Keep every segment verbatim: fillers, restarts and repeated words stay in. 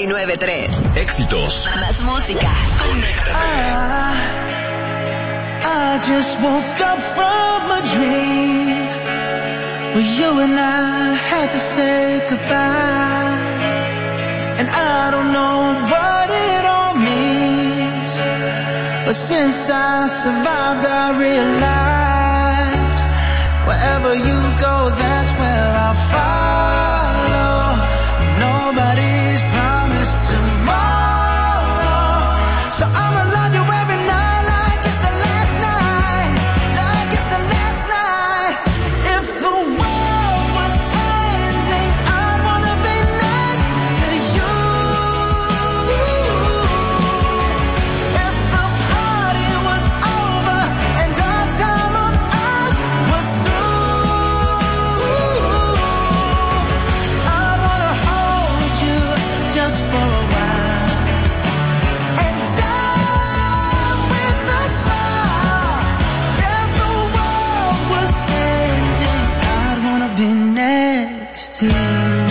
y nueve tres. Éxitos. Más música. I, I just woke up from a dream where you and I had to say goodbye. And I don't know what it all means, but since I survived I realized wherever you go, that's where I'll follow. Nobody's promised tomorrow, so I'ma love you every night like it's the last night, like it's the last night. If the world was ending, I'd wanna be next to you. If the party was over and our time on earth was through, I'd wanna hold you just for a while and die with a smile. If the world was ending, I'd wanna be next to you.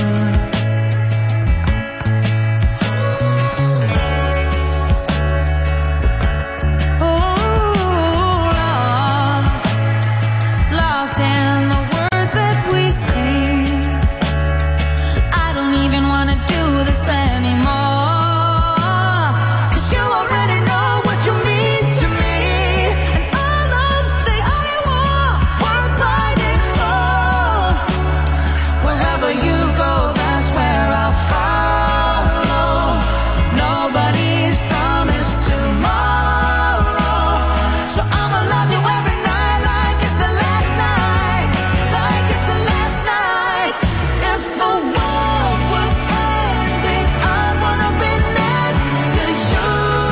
Lost in the words that we sing. I don't even wanna do this anymore, 'cause you already know what you mean to me, and all of the other war worth fighting for. Wherever you go, that's where I'll follow. Nobody's promised tomorrow, so I'ma love you every night like it's the last night, like it's the last night. If the world was ending, I'd wanna be next to you.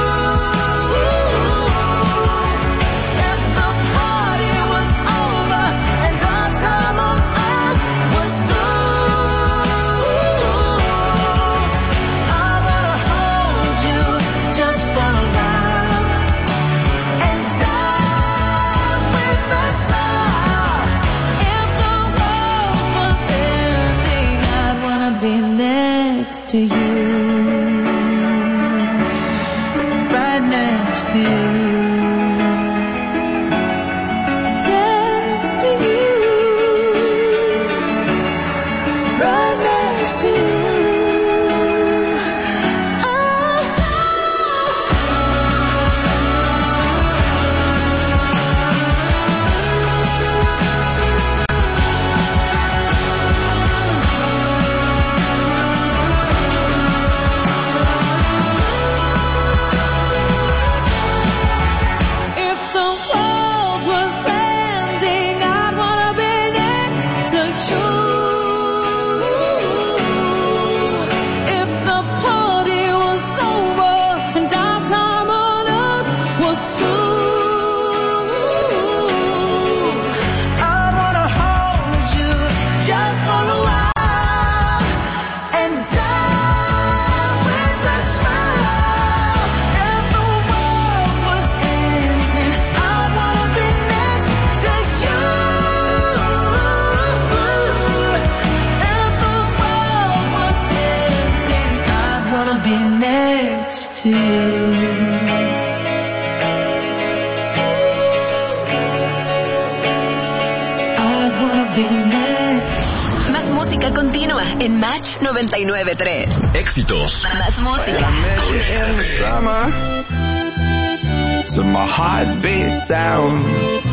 If the party was over and our time on earth was through, I wanna hold you just for a while and die with a smile. If the world was ending, I'd wanna be next to you, right next to you, next to you, right next to you. If the world was ending, I'd wanna be next to you. If the party was over and our time on earth was through, I'd wanna hold you just for a while and die with a smile. If the world was ending, I'd wanna be next to you. If the world was ending, I'd wanna be next to you. I'd wanna be next. Más música continua en Match noventa y nueve tres. Éxitos. Más música. In the summer, so my heart beats down.